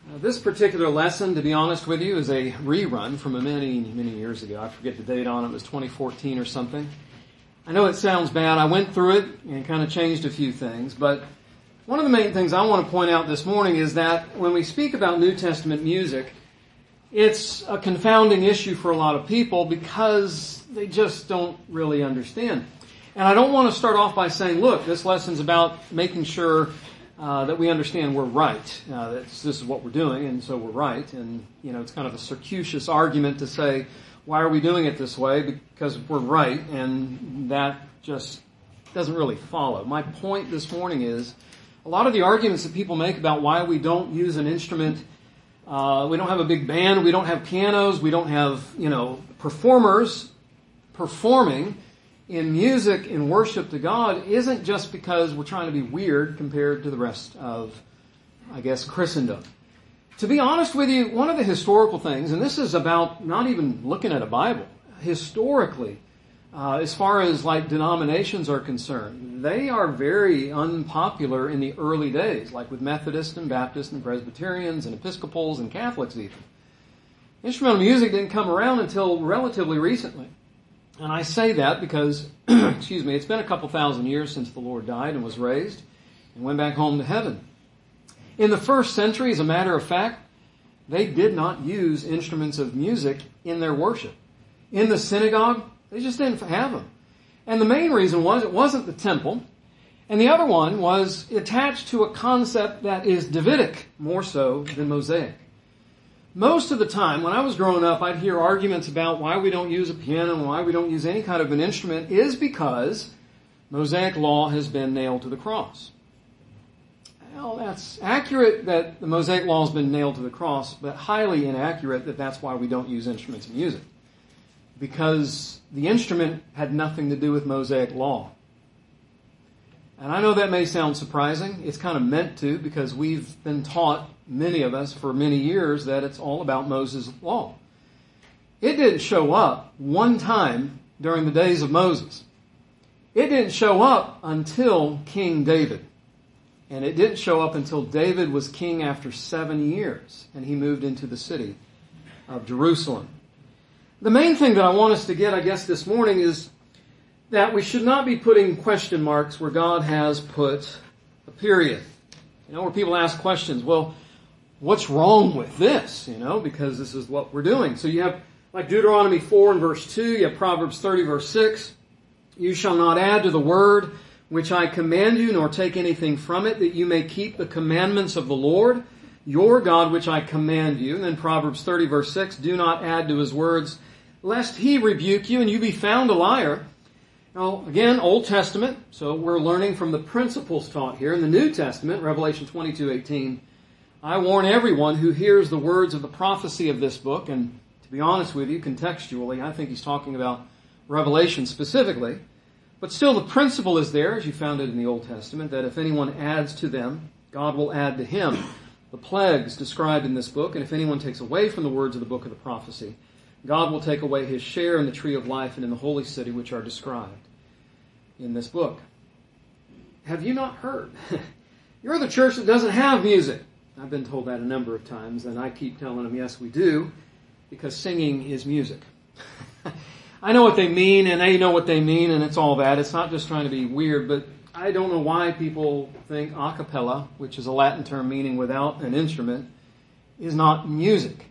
This particular lesson, to be honest with you, is a rerun from many, many years ago. I forget the date on it. It was 2014 or something. I know it sounds bad. I went through it and kind of changed a few things. But one of the main things I want to point out this morning is that when we speak about New Testament music, it's a confounding issue for a lot of people because they just don't really understand. And I don't want to start off by saying, look, this lesson's about making sure that we understand we're right. This is what we're doing, and so we're right. And, it's kind of a circuitous argument to say, why are we doing it this way? Because we're right, and that just doesn't really follow. My point this morning is, a lot of the arguments that people make about why we don't use an instrument, we don't have a big band, we don't have pianos, we don't have, performers performing in music, in worship to God, isn't just because we're trying to be weird compared to the rest of, Christendom. To be honest with you, one of the historical things, and this is about not even looking at a Bible, historically, as far as denominations are concerned, they are very unpopular in the early days, like with Methodists and Baptists and Presbyterians and Episcopals and Catholics even. Instrumental music didn't come around until relatively recently. And I say that because, it's been a couple thousand years since the Lord died and was raised and went back home to heaven. In the first century, as a matter of fact, they did not use instruments of music in their worship. In the synagogue, they just didn't have them. And the main reason was it wasn't the temple. And the other one was attached to a concept that is Davidic more so than Mosaic. Most of the time, when I was growing up, I'd hear arguments about why we don't use a piano and why we don't use any kind of an instrument is because Mosaic law has been nailed to the cross. Well, that's accurate that the Mosaic law has been nailed to the cross, but highly inaccurate that that's why we don't use instruments in music. Because the instrument had nothing to do with Mosaic law. And I know that may sound surprising. It's kind of meant to, because we've been taught, many of us, for many years, that it's all about Moses' law. It didn't show up one time during the days of Moses. It didn't show up until King David. And it didn't show up until David was king after 7 years, and he moved into the city of Jerusalem. The main thing that I want us to get, this morning is that we should not be putting question marks where God has put a period. Where people ask questions, well, what's wrong with this? Because this is what we're doing. So you have Deuteronomy 4 and verse 2, you have Proverbs 30 verse 6. You shall not add to the word which I command you, nor take anything from it, that you may keep the commandments of the Lord, your God, which I command you. And then Proverbs 30 verse 6, do not add to his words, lest he rebuke you and you be found a liar. Now, again, Old Testament, so we're learning from the principles taught here. In the New Testament, Revelation 22:18, I warn everyone who hears the words of the prophecy of this book, and to be honest with you, contextually, I think he's talking about Revelation specifically, but still the principle is there, as you found it in the Old Testament, that if anyone adds to them, God will add to him the plagues described in this book, and if anyone takes away from the words of the book of the prophecy, God will take away his share in the tree of life and in the holy city which are described in this book. Have you not heard? You're the church that doesn't have music. I've been told that a number of times, and I keep telling them, yes, we do, because singing is music. I know what they mean, and they know what they mean, and it's all that. It's not just trying to be weird, but I don't know why people think a cappella, which is a Latin term meaning without an instrument, is not music.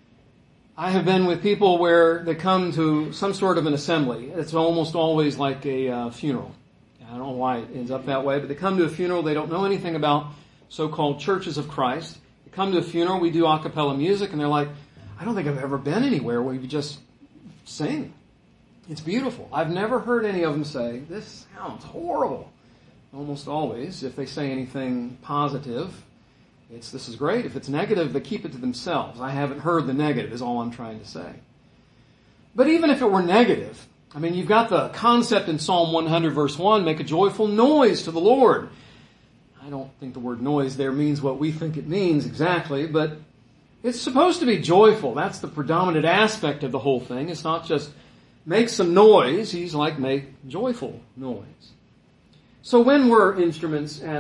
I have been with people where they come to some sort of an assembly. It's almost always like a funeral. I don't know why it ends up that way, but they come to a funeral, they don't know anything about so-called churches of Christ. They come to a funeral, we do a cappella music, and they're like, I don't think I've ever been anywhere where you just sing. It's beautiful. I've never heard any of them say, this sounds horrible. Almost always, if they say anything positive, this is great. If it's negative, they keep it to themselves. I haven't heard the negative, is all I'm trying to say. But even if it were negative, you've got the concept in Psalm 100 verse 1, make a joyful noise to the Lord. I don't think the word noise there means what we think it means exactly, but it's supposed to be joyful. That's the predominant aspect of the whole thing. It's not just make some noise. He's like, make joyful noise. So when were instruments added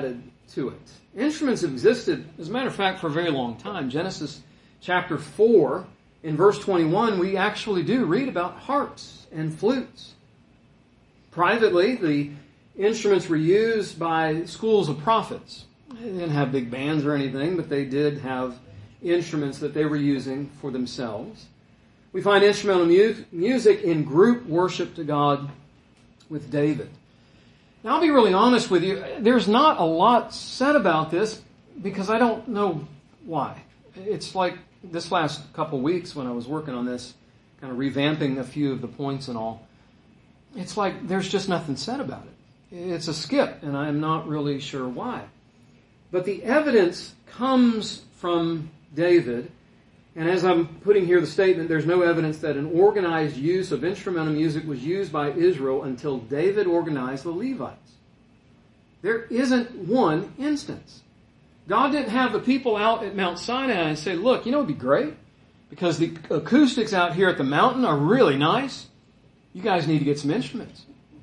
to it. Instruments have existed, as a matter of fact, for a very long time. Genesis chapter 4, in verse 21, we actually do read about harps and flutes. Privately, the instruments were used by schools of prophets. They didn't have big bands or anything, but they did have instruments that they were using for themselves. We find instrumental music in group worship to God with David. Now, I'll be really honest with you. There's not a lot said about this because I don't know why. It's like this last couple weeks when I was working on this, kind of revamping a few of the points and all. It's like there's just nothing said about it. It's a skip, and I'm not really sure why. But the evidence comes from David, and as I'm putting here the statement, there's no evidence that an organized use of instrumental music was used by Israel until David organized the Levites. There isn't one instance. God didn't have the people out at Mount Sinai and say, look, you know what would be great? Because the acoustics out here at the mountain are really nice. You guys need to get some instruments.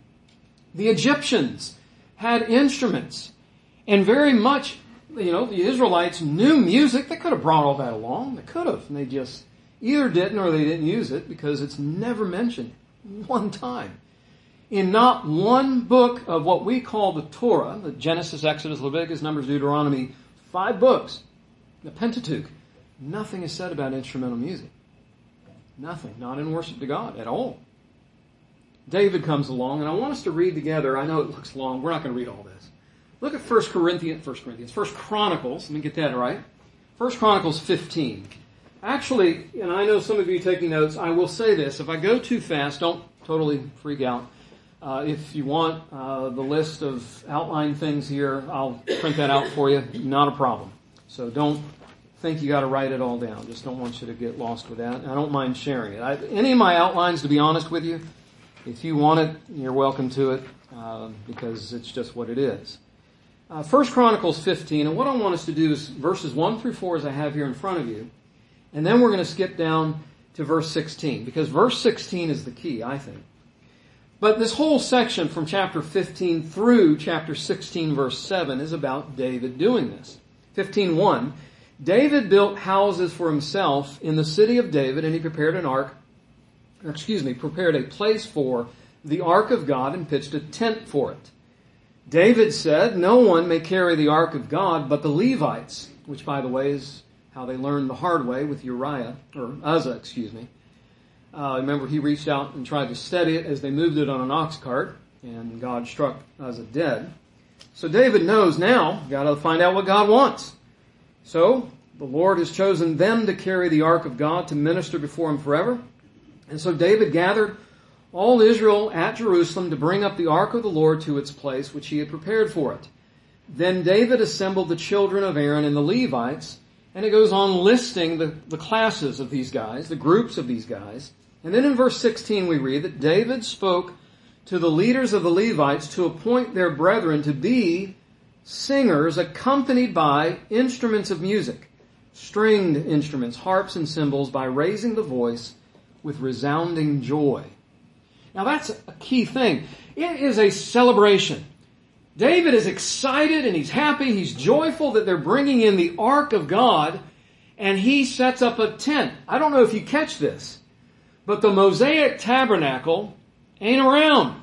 The Egyptians had instruments. And very much, the Israelites knew music. They could have brought all that along. They could have. And they just either didn't or they didn't use it because it's never mentioned one time. In not one book of what we call the Torah, the Genesis, Exodus, Leviticus, Numbers, Deuteronomy, 5 books, the Pentateuch, nothing is said about instrumental music. Nothing. Not in worship to God at all. David comes along, and I want us to read together. I know it looks long. We're not going to read all this. Look at 1 Chronicles. Let me get that right. 1 Chronicles 15. Actually, and I know some of you taking notes, I will say this. If I go too fast, don't totally freak out. If you want the list of outline things here, I'll print that out for you. Not a problem. So don't think you got to write it all down. Just don't want you to get lost with that. I don't mind sharing it. Any of my outlines, to be honest with you, if you want it, you're welcome to it because it's just what it is. 1 Chronicles 15, and what I want us to do is verses 1 through 4 as I have here in front of you, and then we're going to skip down to verse 16 because verse 16 is the key, I think. But this whole section from chapter 15 through chapter 16 verse 7 is about David doing this. 15:1, David built houses for himself in the city of David, and he prepared prepared a place for the ark of God and pitched a tent for it. David said, no one may carry the ark of God but the Levites, which by the way is how they learned the hard way with Uzzah. Remember he reached out and tried to steady it as they moved it on an ox cart, and God struck Uzzah dead. So David knows now, got to find out what God wants. So the Lord has chosen them to carry the ark of God to minister before him forever. And so David gathered all Israel at Jerusalem to bring up the ark of the Lord to its place, which he had prepared for it. Then David assembled the children of Aaron and the Levites, and it goes on listing the classes of these guys, the groups of these guys. And then in verse 16 we read that David spoke to the leaders of the Levites to appoint their brethren to be singers accompanied by instruments of music, stringed instruments, harps and cymbals, by raising the voice with resounding joy. Now that's a key thing. It is a celebration. David is excited and he's happy, he's joyful that they're bringing in the ark of God, and he sets up a tent. I don't know if you catch this, but the Mosaic tabernacle ain't around.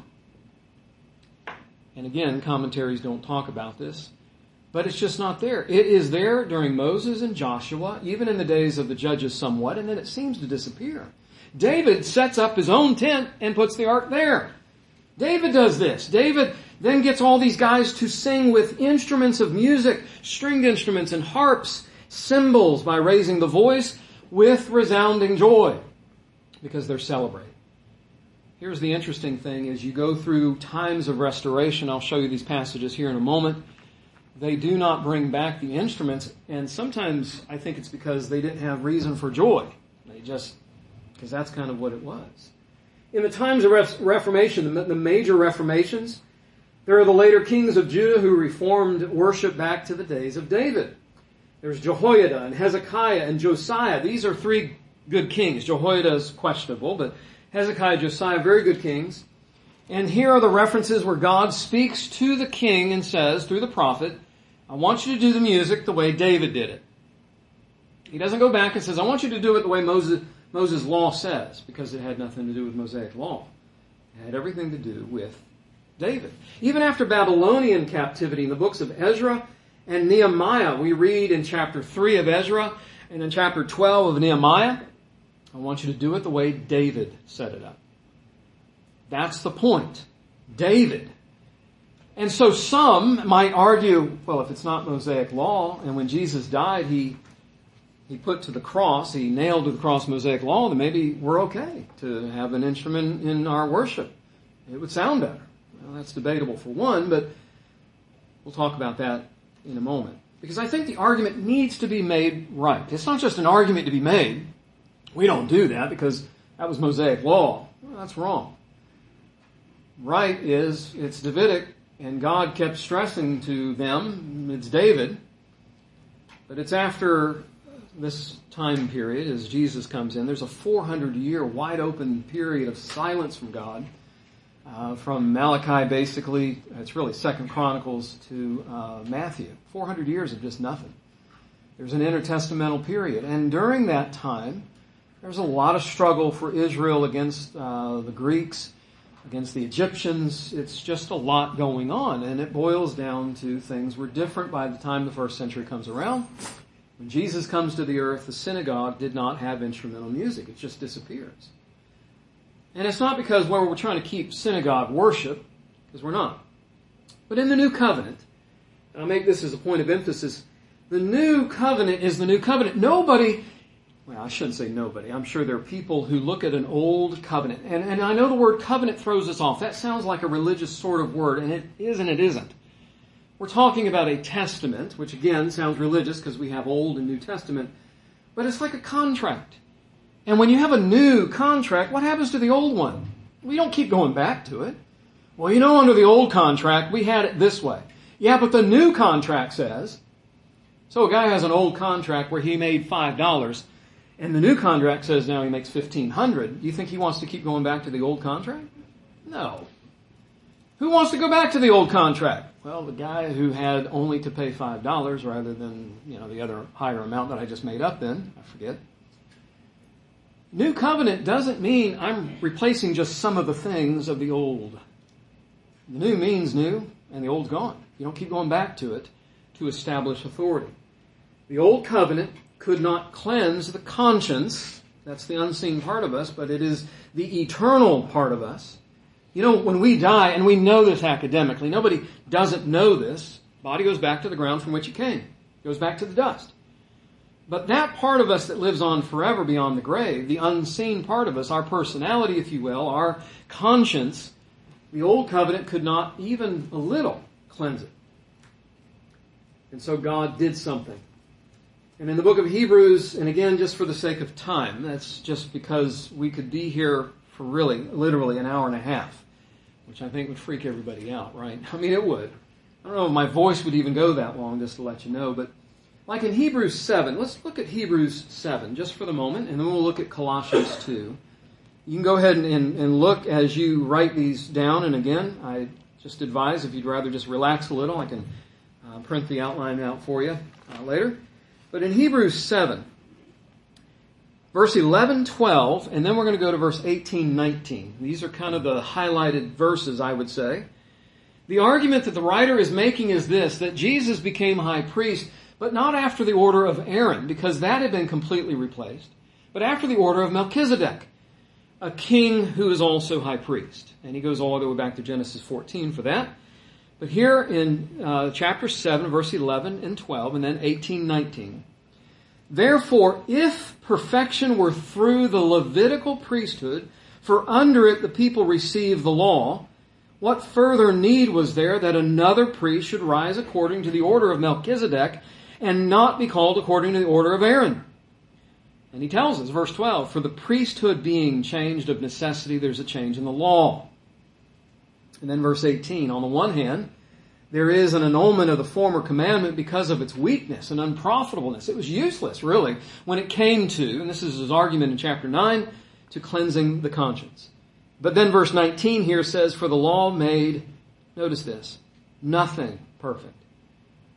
And again, commentaries don't talk about this, but it's just not there. It is there during Moses and Joshua, even in the days of the judges somewhat, and then it seems to disappear. David sets up his own tent and puts the ark there. David does this. David then gets all these guys to sing with instruments of music, stringed instruments and harps, cymbals, by raising the voice with resounding joy, because they're celebrating. Here's the interesting thing: as you go through times of restoration, I'll show you these passages here in a moment, they do not bring back the instruments, and sometimes I think it's because they didn't have reason for joy. Because that's kind of what it was. In the times of Reformation, the major Reformations, there are the later kings of Judah who reformed worship back to the days of David. There's Jehoiada and Hezekiah and Josiah. These are 3 good kings. Jehoiada is questionable, but Hezekiah, Josiah, very good kings. And here are the references where God speaks to the king and says, through the prophet, I want you to do the music the way David did it. He doesn't go back and says, I want you to do it the way Moses' law says, because it had nothing to do with Mosaic law. It had everything to do with David. Even after Babylonian captivity, in the books of Ezra and Nehemiah, we read in chapter 3 of Ezra and in chapter 12 of Nehemiah, I want you to do it the way David set it up. That's the point. David. And so some might argue, well, if it's not Mosaic law, and when Jesus died, he put to the cross, he nailed to the cross Mosaic law, then maybe we're okay to have an instrument in our worship. It would sound better. Well, that's debatable for one, but we'll talk about that in a moment. Because I think the argument needs to be made right. It's not just an argument to be made. We don't do that because that was Mosaic law. Well, that's wrong. Right is, it's Davidic, and God kept stressing to them, it's David, but it's after this time period, as Jesus comes in, there's a 400-year wide open period of silence from God, from Malachi basically, it's really 2 Chronicles to Matthew. 400 years of just nothing. There's an intertestamental period, and during that time, there's a lot of struggle for Israel against the Greeks, against the Egyptians. It's just a lot going on, and it boils down to things were different by the time the first century comes around. When Jesus comes to the earth, the synagogue did not have instrumental music. It just disappears. And it's not because we're trying to keep synagogue worship, because we're not. But in the New Covenant, and I'll make this as a point of emphasis, the New Covenant is the New Covenant. Nobody, well, I shouldn't say nobody. I'm sure there are people who look at an old covenant. And I know the word covenant throws us off. That sounds like a religious sort of word, and it is and it isn't. We're talking about a testament, which again sounds religious because we have Old and New Testament, but it's like a contract. And when you have a new contract, what happens to the old one? We don't keep going back to it. Well, under the old contract, we had it this way. Yeah, but the new contract says, so a guy has an old contract where he made $5, and the new contract says now he makes $1,500. Do you think he wants to keep going back to the old contract? No. Who wants to go back to the old contract? Well, the guy who had only to pay $5 rather than, the other higher amount that I just made up then. I forget. New covenant doesn't mean I'm replacing just some of the things of the old. The new means new, and the old's gone. You don't keep going back to it to establish authority. The old covenant could not cleanse the conscience. That's the unseen part of us, but it is the eternal part of us. When we die, and we know this academically, nobody doesn't know this, body goes back to the ground from which it came. It goes back to the dust. But that part of us that lives on forever beyond the grave, the unseen part of us, our personality, if you will, our conscience, the old covenant could not even a little cleanse it. And so God did something. And in the book of Hebrews, and again, just for the sake of time, that's just because we could be here for really, literally an hour and a half, which I think would freak everybody out, right? I mean, it would. I don't know if my voice would even go that long, just to let you know, but like in Hebrews 7, let's look at Hebrews 7 just for the moment, and then we'll look at Colossians 2. You can go ahead and look as you write these down, and again, I just advise if you'd rather just relax a little, I can print the outline out for you later. But in Hebrews 7, verse 11, 12, and then we're going to go to verse 18, 19. These are kind of the highlighted verses, I would say. The argument that the writer is making is this, that Jesus became high priest, but not after the order of Aaron, because that had been completely replaced, but after the order of Melchizedek, a king who is also high priest. And he goes all the way back to Genesis 14 for that. But here in chapter 7, verse 11 and 12, and then 18, 19, therefore, if perfection were through the Levitical priesthood, for under it the people received the law, what further need was there that another priest should rise according to the order of Melchizedek and not be called according to the order of Aaron? And he tells us, verse 12, for the priesthood being changed of necessity, there's a change in the law. And then verse 18, on the one hand, there is an annulment of the former commandment because of its weakness and unprofitableness. It was useless, really, when it came to, and this is his argument in chapter 9, to cleansing the conscience. But then verse 19 here says, for the law made, notice this, nothing perfect.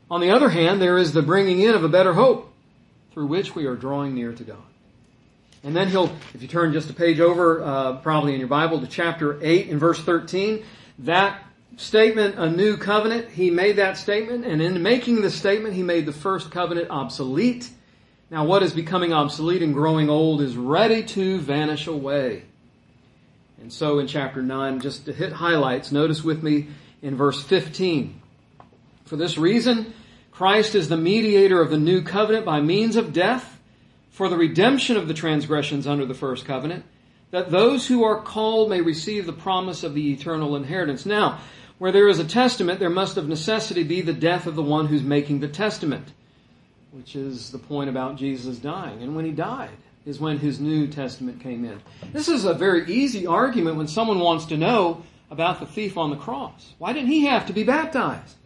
On the other hand, there is the bringing in of a better hope through which we are drawing near to God. And then if you turn just a page over, probably in your Bible, to chapter 8 and verse 13, that statement, a new covenant, he made that statement, and in making the statement, he made the first covenant obsolete. Now what is becoming obsolete and growing old is ready to vanish away. And so in chapter 9, just to hit highlights, notice with me in verse 15. For this reason, Christ is the mediator of the new covenant by means of death, for the redemption of the transgressions under the first covenant, that those who are called may receive the promise of the eternal inheritance. Now, where there is a testament, there must of necessity be the death of the one who's making the testament, which is the point about Jesus dying. And when he died is when his New Testament came in. This is a very easy argument when someone wants to know about the thief on the cross. Why didn't he have to be baptized?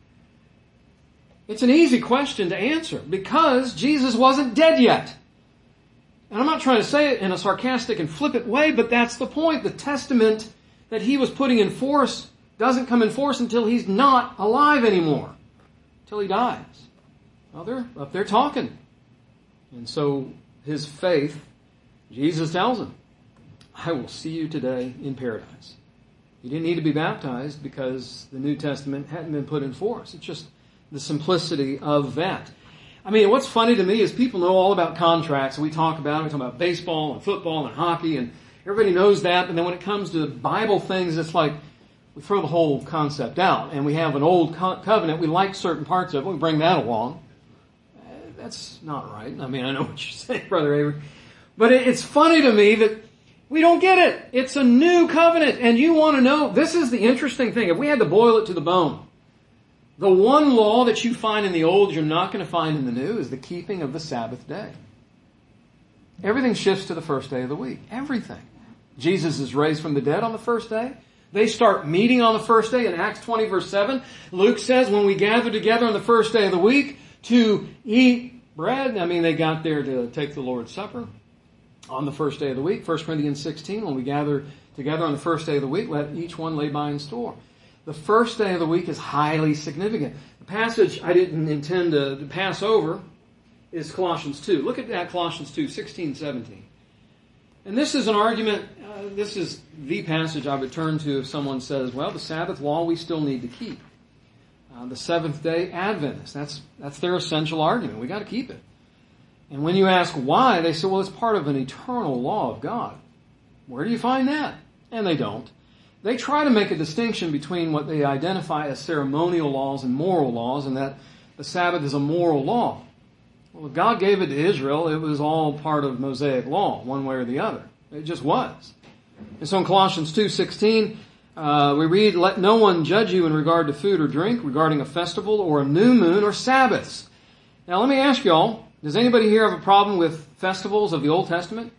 It's an easy question to answer because Jesus wasn't dead yet. And I'm not trying to say it in a sarcastic and flippant way, but that's the point. The testament that he was putting in force doesn't come in force until he's not alive anymore, until he dies. Well, they're up there talking. And so his faith, Jesus tells him, I will see you today in paradise. You didn't need to be baptized because the New Testament hadn't been put in force. It's just the simplicity of that. I mean, what's funny to me is people know all about contracts. We talk about baseball and football and hockey, and everybody knows that. But then when it comes to Bible things, it's like we throw the whole concept out. And we have an old covenant. We like certain parts of it. We bring that along. That's not right. I mean, I know what you're saying, Brother Avery. But it's funny to me that we don't get it. It's a new covenant. And you want to know, this is the interesting thing. If we had to boil it to the bone, the one law that you find in the old you're not going to find in the new is the keeping of the Sabbath day. Everything shifts to the first day of the week. Everything. Jesus is raised from the dead on the first day. They start meeting on the first day in Acts 20 verse 7. Luke says when we gather together on the first day of the week to eat bread, I mean they got there to take the Lord's Supper on the first day of the week. 1 Corinthians 16, when we gather together on the first day of the week, let each one lay by in store. The first day of the week is highly significant. The passage I didn't intend to pass over is Colossians 2. Look at that, Colossians 2, 16, 17. And this is an argument, this is the passage I would turn to if someone says, well, the Sabbath law we still need to keep. The seventh day Adventists, that's their essential argument. We got to keep it. And when you ask why, they say, well, it's part of an eternal law of God. Where do you find that? And they don't. They try to make a distinction between what they identify as ceremonial laws and moral laws, and that the Sabbath is a moral law. Well, if God gave it to Israel, it was all part of Mosaic law, one way or the other. It just was. And so in Colossians 2:16, we read, let no one judge you in regard to food or drink, regarding a festival or a new moon or Sabbaths. Now let me ask y'all, does anybody here have a problem with festivals of the Old Testament?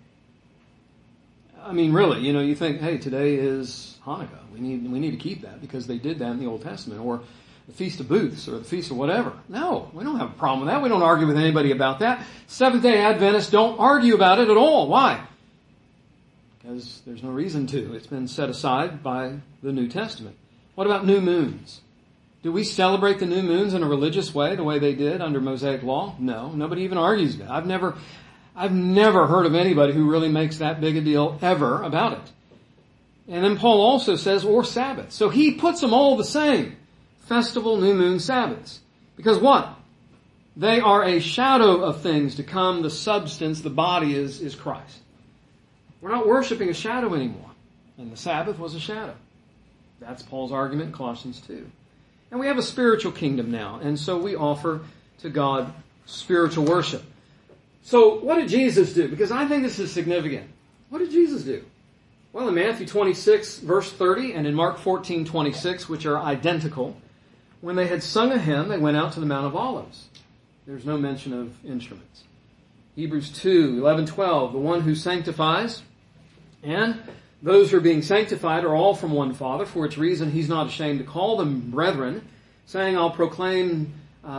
I mean, really, you think, hey, today is Hanukkah. We need to keep that because they did that in the Old Testament. Or the Feast of Booths or the Feast of whatever. No, we don't have a problem with that. We don't argue with anybody about that. Seventh-day Adventists don't argue about it at all. Why? Because there's no reason to. It's been set aside by the New Testament. What about new moons? Do we celebrate the new moons in a religious way, the way they did under Mosaic law? No, nobody even argues that. I've never heard of anybody who really makes that big a deal ever about it. And then Paul also says, or Sabbath. So he puts them all the same. Festival, new moon, Sabbaths. Because what? They are a shadow of things to come. The substance, the body is Christ. We're not worshiping a shadow anymore. And the Sabbath was a shadow. That's Paul's argument in Colossians 2. And we have a spiritual kingdom now. And so we offer to God spiritual worship. So what did Jesus do? Because I think this is significant. What did Jesus do? Well, in Matthew 26, verse 30, and in Mark 14:26, which are identical, when they had sung a hymn, they went out to the Mount of Olives. There's no mention of instruments. Hebrews 2, 11, 12, the one who sanctifies, and those who are being sanctified are all from one Father, for which reason he's not ashamed to call them brethren, saying, I will proclaim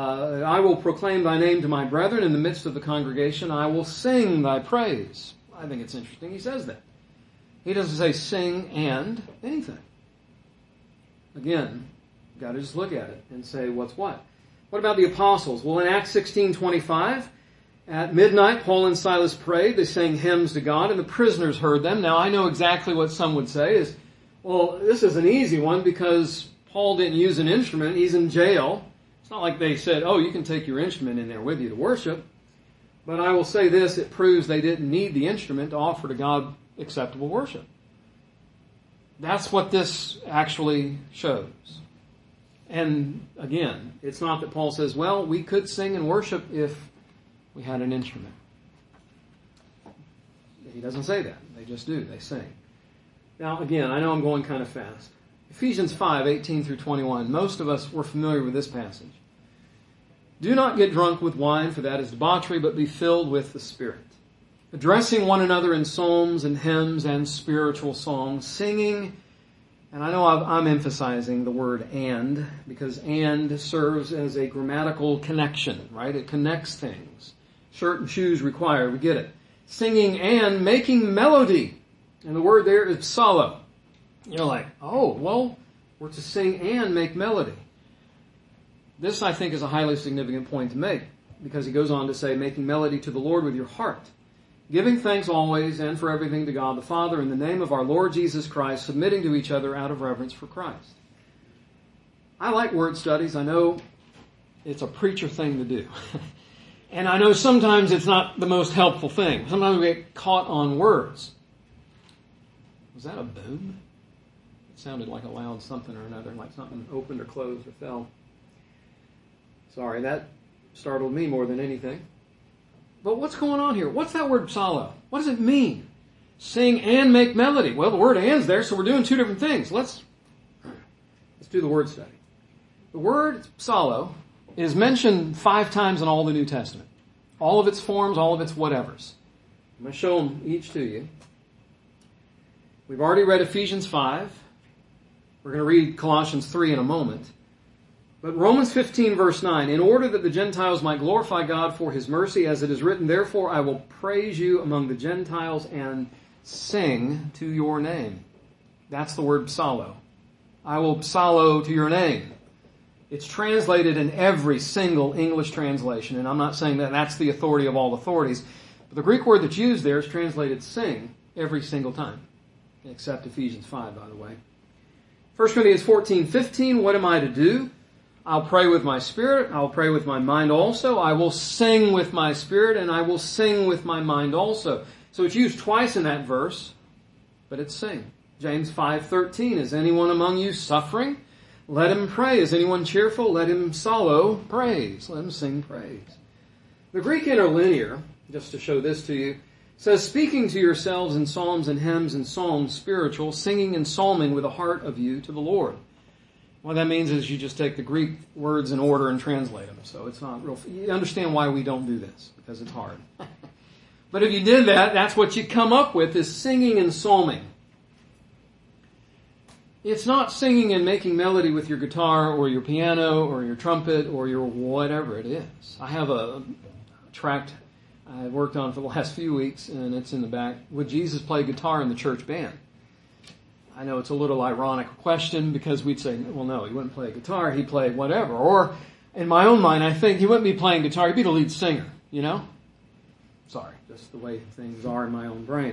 thy name to my brethren in the midst of the congregation. I will sing thy praise. I think it's interesting he says that. He doesn't say sing and anything. Again, you've got to just look at it and say what's what. What about the apostles? Well, in Acts 16:25, at midnight, Paul and Silas prayed. They sang hymns to God, and the prisoners heard them. Now, I know exactly what some would say is, well, this is an easy one because Paul didn't use an instrument. He's in jail. It's not like they said, oh, you can take your instrument in there with you to worship. But I will say this, it proves they didn't need the instrument to offer to God acceptable worship. That's what this actually shows. And again, it's not that Paul says, well, we could sing and worship if we had an instrument. He doesn't say that. They just do. They sing. Now, again, I know I'm going kind of fast. Ephesians 5:18 through 21. Most of us were familiar with this passage. Do not get drunk with wine, for that is debauchery, but be filled with the Spirit, addressing one another in psalms and hymns and spiritual songs, singing. And I know I'm emphasizing the word and, because and serves as a grammatical connection, right? It connects things. Shirt and shoes required, we get it. Singing and making melody. And the word there is psallo. You're like, oh, well, we're to sing and make melody. This, I think, is a highly significant point to make, because he goes on to say, making melody to the Lord with your heart, giving thanks always and for everything to God the Father in the name of our Lord Jesus Christ, submitting to each other out of reverence for Christ. I like word studies. I know it's a preacher thing to do. And I know sometimes it's not the most helpful thing. Sometimes we get caught on words. Was that a boom? It sounded like a loud something or another, like something opened or closed or fell. Sorry, that startled me more than anything. But what's going on here? What's that word psallo? What does it mean? Sing and make melody. Well, the word and's there, so we're doing two different things. Let's do the word study. The word psallo is mentioned 5 times in all the New Testament. All of its forms, all of its whatevers. I'm going to show them each to you. We've already read Ephesians 5. We're going to read Colossians 3 in a moment. But Romans 15 verse 9, in order that the Gentiles might glorify God for His mercy, as it is written, therefore I will praise you among the Gentiles and sing to your name. That's the word psallo. I will psallo to your name. It's translated in every single English translation, and I'm not saying that that's the authority of all authorities, but the Greek word that's used there is translated sing every single time, except Ephesians 5, by the way. 1 Corinthians 14:15, what am I to do? I'll pray with my spirit, I'll pray with my mind also, I will sing with my spirit, and I will sing with my mind also. So it's used twice in that verse, but it's sing. James 5:13, is anyone among you suffering? Let him pray. Is anyone cheerful? Let him psallo praise. Let him sing praise. The Greek interlinear, just to show this to you, says, speaking to yourselves in psalms and hymns and psalms, spiritual, singing and psalming with a heart of you to the Lord. What that means is you just take the Greek words in order and translate them. So it's not real. You understand why we don't do this, because it's hard. But if you did that, that's what you come up with, is singing and psalming. It's not singing and making melody with your guitar or your piano or your trumpet or your whatever it is. I have a tract I worked on for the last few weeks, and it's in the back. Would Jesus play guitar in the church band? I know it's a little ironic question, because we'd say, well, no, he wouldn't play guitar, he'd play whatever. Or, in my own mind, I think he wouldn't be playing guitar, he'd be the lead singer, you know? Sorry, just the way things are in my own brain.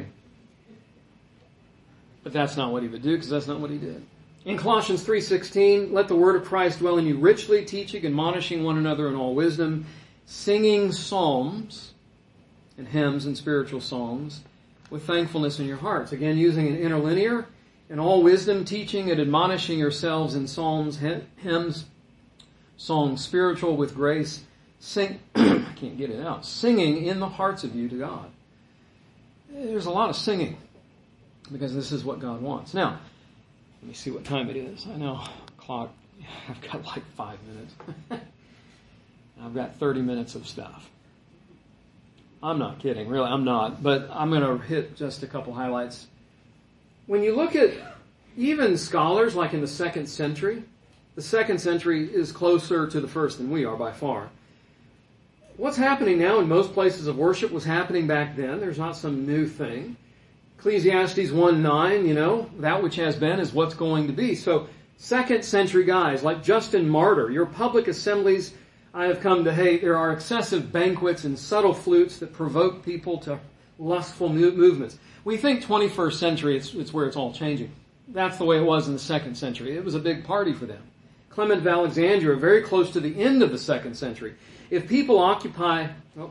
But that's not what he would do, because that's not what he did. In Colossians 3:16, let the word of Christ dwell in you richly, teaching, admonishing one another in all wisdom, singing psalms and hymns and spiritual songs with thankfulness in your hearts. Again, using an interlinear, in all wisdom, teaching and admonishing yourselves in psalms, hymns, songs, spiritual with grace, I can't get it out, singing in the hearts of you to God. There's a lot of singing, because this is what God wants. Now, let me see what time it is. I know, clock, I've got like 5 minutes. I've got 30 minutes of stuff. I'm not kidding, really, I'm not. But I'm going to hit just a couple highlights. When you look at even scholars like in the 2nd century, the 2nd century is closer to the first than we are by far. What's happening now in most places of worship was happening back then. There's not some new thing. Ecclesiastes 1:9, that which has been is what's going to be. So 2nd century guys like Justin Martyr, your public assemblies I have come to hate. There are excessive banquets and subtle flutes that provoke people to lustful movements. We think 21st century, it's where it's all changing. That's the way it was in the 2nd century. It was a big party for them. Clement of Alexandria, very close to the end of the 2nd century. If people occupy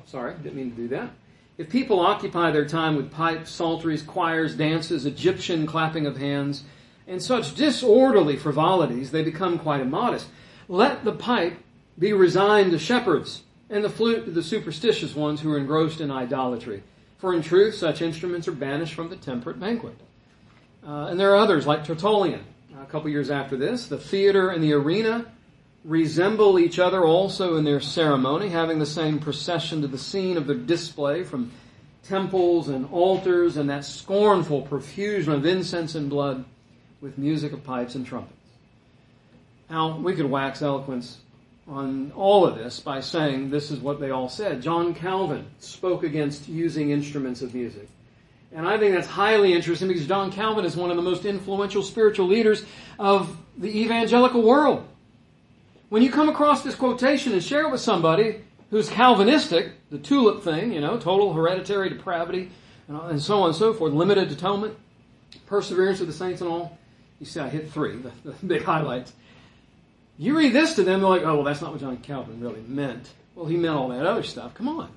their time with pipes, psalteries, choirs, dances, Egyptian clapping of hands, and such disorderly frivolities, they become quite immodest. Let the pipe be resigned to shepherds, and the flute to the superstitious ones who are engrossed in idolatry. For in truth, such instruments are banished from the temperate banquet. And there are others, like Tertullian. A couple years after this, the theater and the arena resemble each other also in their ceremony, having the same procession to the scene of their display from temples and altars and that scornful profusion of incense and blood with music of pipes and trumpets. Now, we could wax eloquence on all of this by saying this is what they all said. John Calvin spoke against using instruments of music. And I think that's highly interesting because John Calvin is one of the most influential spiritual leaders of the evangelical world. When you come across this quotation and share it with somebody who's Calvinistic, the tulip thing, total hereditary depravity, and so on and so forth, limited atonement, perseverance of the saints and all, you see I hit 3, the big highlights. You read this to them, they're like, oh, well, that's not what John Calvin really meant. Well, he meant all that other stuff. Come on.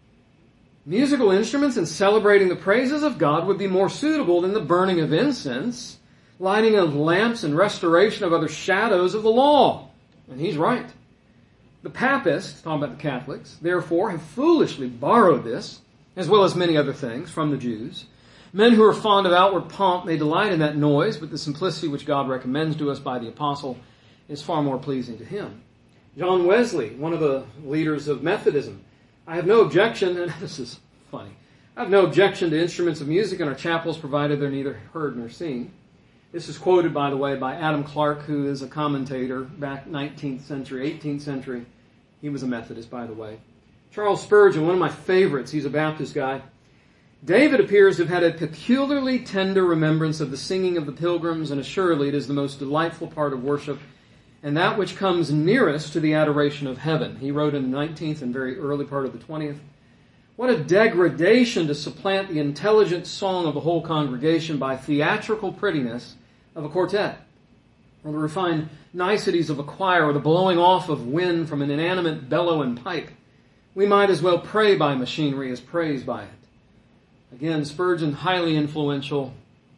Musical instruments and celebrating the praises of God would be more suitable than the burning of incense, lighting of lamps, and restoration of other shadows of the law. And he's right. The Papists, talking about the Catholics, therefore have foolishly borrowed this, as well as many other things, from the Jews. Men who are fond of outward pomp may delight in that noise, but the simplicity which God recommends to us by the apostle is far more pleasing to him. John Wesley, one of the leaders of Methodism, I have no objection, and this is funny, I have no objection to instruments of music in our chapels provided they're neither heard nor seen. This is quoted, by the way, by Adam Clarke, who is a commentator back 19th century, 18th century. He was a Methodist, by the way. Charles Spurgeon, one of my favorites, he's a Baptist guy. David appears to have had a peculiarly tender remembrance of the singing of the pilgrims, and assuredly it is the most delightful part of worship and that which comes nearest to the adoration of heaven. He wrote in the 19th and very early part of the 20th. What a degradation to supplant the intelligent song of the whole congregation by theatrical prettiness of a quartet, or the refined niceties of a choir, or the blowing off of wind from an inanimate bellow and pipe. We might as well pray by machinery as praise by it. Again, Spurgeon, highly influential,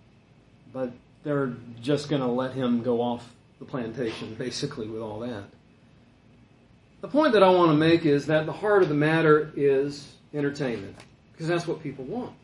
but they're just going to let him go off the plantation, basically, with all that. The point that I want to make is that the heart of the matter is entertainment, because that's what people want.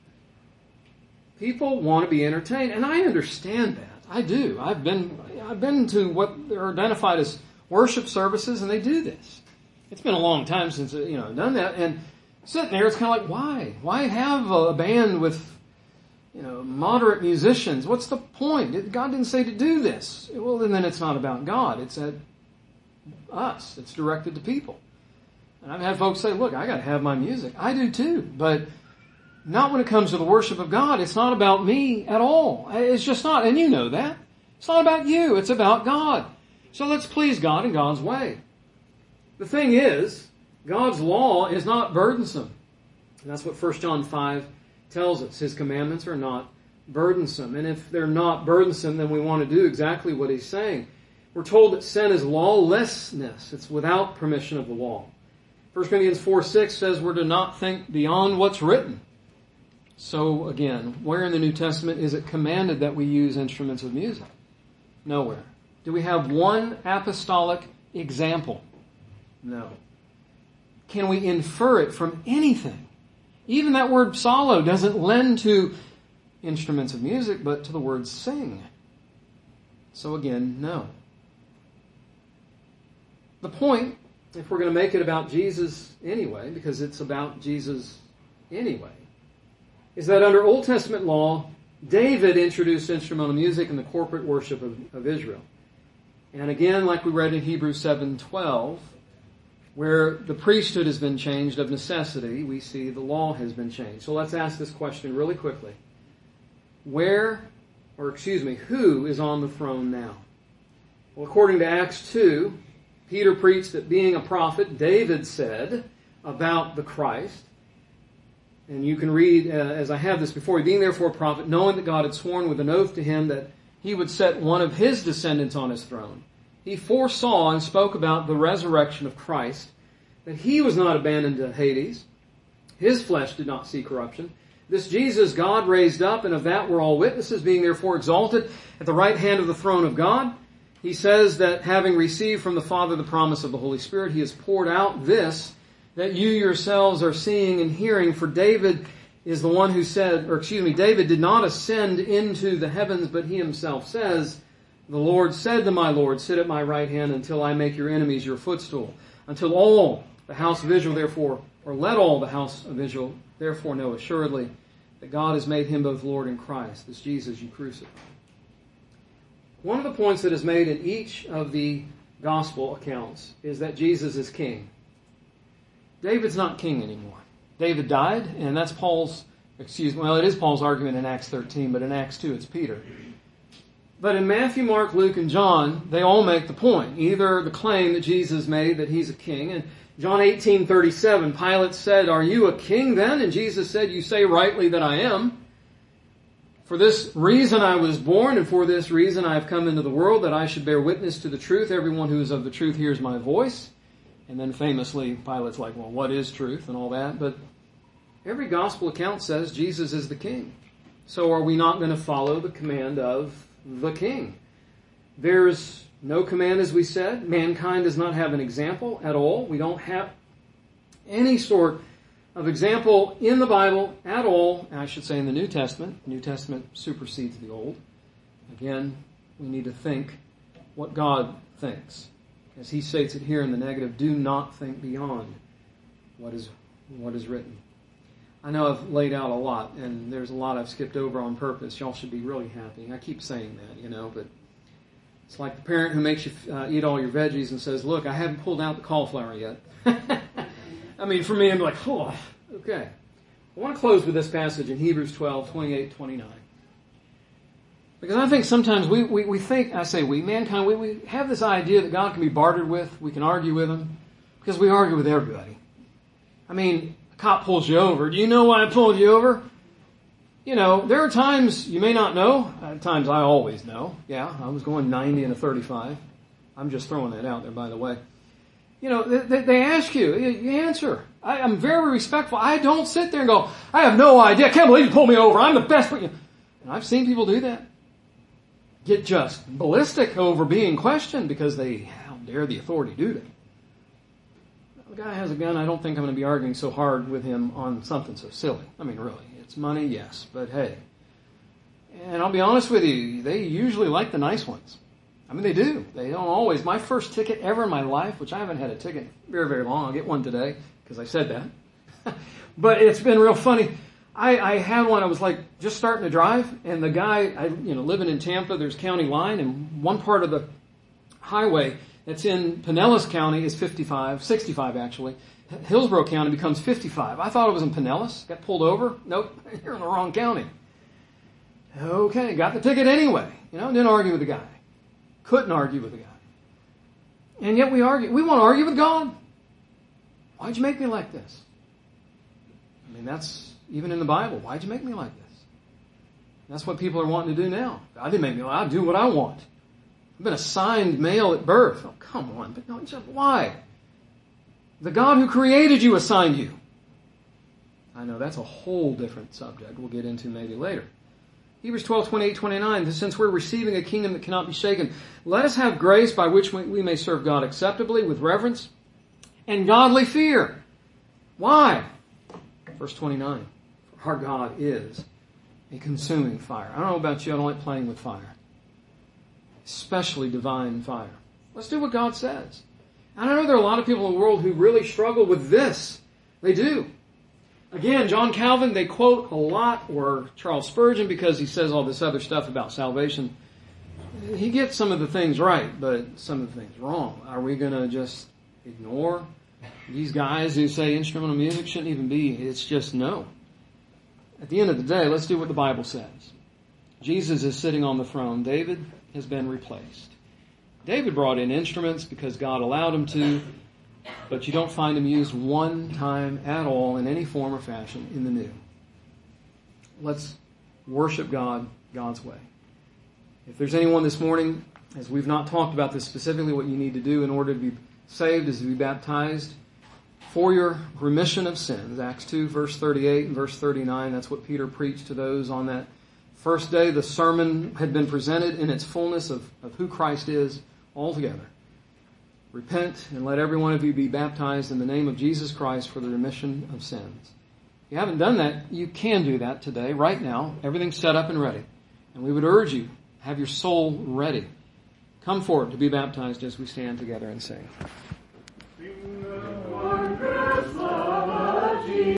People want to be entertained, and I understand that. I do. I've been to what are identified as worship services, and they do this. It's been a long time since I've done that, and sitting there, it's kind of like, why? Why have a band with moderate musicians? What's the point? God didn't say to do this. Well, then it's not about God. It's at us. It's directed to people. And I've had folks say, look, I got to have my music. I do too, but not when it comes to the worship of God. It's not about me at all. It's just not, and you know that. It's not about you. It's about God. So let's please God in God's way. The thing is, God's law is not burdensome. And that's what 1 John 5 tells us. His commandments are not burdensome. And if they're not burdensome, then we want to do exactly what he's saying. We're told that sin is lawlessness. It's without permission of the law. 1 Corinthians 4:6 says we're to not think beyond what's written. So again, where in the New Testament is it commanded that we use instruments of music? Nowhere. Do we have one apostolic example? No. Can we infer it from anything? Even that word psallo doesn't lend to instruments of music, but to the word sing. So again, no. The point, if we're going to make it about Jesus anyway, because it's about Jesus anyway, is that under Old Testament law, David introduced instrumental music in the corporate worship of Israel. And again, like we read in Hebrews 7:12, where the priesthood has been changed of necessity, we see the law has been changed. So let's ask this question really quickly. Who is on the throne now? Well, according to Acts 2, Peter preached that being a prophet, David said about the Christ, and you can read, as I have this before you, being therefore a prophet, knowing that God had sworn with an oath to him that he would set one of his descendants on his throne. He foresaw and spoke about the resurrection of Christ, that he was not abandoned to Hades. His flesh did not see corruption. This Jesus God raised up, and of that we're all witnesses, being therefore exalted at the right hand of the throne of God. He says that having received from the Father the promise of the Holy Spirit, he has poured out this that you yourselves are seeing and hearing. For David is the one who said, David did not ascend into the heavens, but he himself says, the Lord said to my Lord, sit at my right hand until I make your enemies your footstool. Until all the house of Israel therefore, or let all the house of Israel therefore know assuredly that God has made him both Lord and Christ, this Jesus you crucified. One of the points that is made in each of the gospel accounts is that Jesus is king. David's not king anymore. David died, and that's it is Paul's argument in Acts 13, but in Acts 2 it's Peter. But in Matthew, Mark, Luke, and John, they all make the point. Either the claim that Jesus made that he's a king. And John 18:37, Pilate said, are you a king then? And Jesus said, you say rightly that I am. For this reason I was born, and for this reason I have come into the world, that I should bear witness to the truth. Everyone who is of the truth hears my voice. And then famously, Pilate's like, well, what is truth and all that? But every gospel account says Jesus is the king. So are we not going to follow the command of the king? There's no command, as we said. Mankind does not have an example at all. We don't have any sort of example in the Bible at all. I should say in the New Testament. The New Testament supersedes the Old. Again, we need to think what God thinks. As he states it here in the negative, do not think beyond what is written. I know I've laid out a lot, and there's a lot I've skipped over on purpose. Y'all should be really happy. I keep saying that, but it's like the parent who makes you eat all your veggies and says, look, I haven't pulled out the cauliflower yet. I mean, for me, I'm like, oh, okay. I want to close with this passage in Hebrews 12, 28, 29. Because I think sometimes we think, mankind, we have this idea that God can be bartered with, we can argue with him, because we argue with everybody. I mean, a cop pulls you over. Do you know why I pulled you over? There are times you may not know. At times I always know. Yeah, I was going 90 in a 35. I'm just throwing that out there, by the way. They ask you, you answer. I'm very respectful. I don't sit there and go, I have no idea. I can't believe you pulled me over. I'm the best. And I've seen people do that. Get just ballistic over being questioned because how dare the authority do that? The guy has a gun. I don't think I'm going to be arguing so hard with him on something so silly. I mean, really. It's money, yes, but hey. And I'll be honest with you, they usually like the nice ones. I mean, they do. They don't always. My first ticket ever in my life, which I haven't had a ticket very, very long. I'll get one today because I said that. But it's been real funny. I had one, I was like just starting to drive, and the guy, living in Tampa, there's county line, and one part of the highway that's in Pinellas County is 65 actually. Hillsborough County becomes 55. I thought it was in Pinellas. Got pulled over. Nope, you're in the wrong county. Okay, got the ticket anyway. Didn't argue with the guy. Couldn't argue with the guy. And yet we argue. We want to argue with God. Why'd you make me like this? I mean, that's even in the Bible. Why'd you make me like this? That's what people are wanting to do now. God didn't make me. I'll do what I want. I've been assigned male at birth. Oh, come on. But no, why? The God who created you assigned you. I know that's a whole different subject we'll get into maybe later. Hebrews 12, 28, 29, since we're receiving a kingdom that cannot be shaken, let us have grace by which we may serve God acceptably with reverence and godly fear. Why? Verse 29, our God is a consuming fire. I don't know about you, I don't like playing with fire. Especially divine fire. Let's do what God says. And I know there are a lot of people in the world who really struggle with this. They do. Again, John Calvin, they quote a lot, or Charles Spurgeon, because he says all this other stuff about salvation. He gets some of the things right, but some of the things wrong. Are we going to just ignore these guys who say instrumental music shouldn't even be? It's just no. At the end of the day, let's do what the Bible says. Jesus is sitting on the throne. David has been replaced. David brought in instruments because God allowed him to, but you don't find him used one time at all in any form or fashion in the New. Let's worship God God's way. If there's anyone this morning, as we've not talked about this specifically, what you need to do in order to be saved is to be baptized for your remission of sins. Acts 2, verse 38 and verse 39, that's what Peter preached to those on that first day. The sermon had been presented in its fullness of who Christ is altogether. Repent and let every one of you be baptized in the name of Jesus Christ for the remission of sins. If you haven't done that, you can do that today, right now. Everything's set up and ready. And we would urge you, have your soul ready. Come forward to be baptized as we stand together and sing.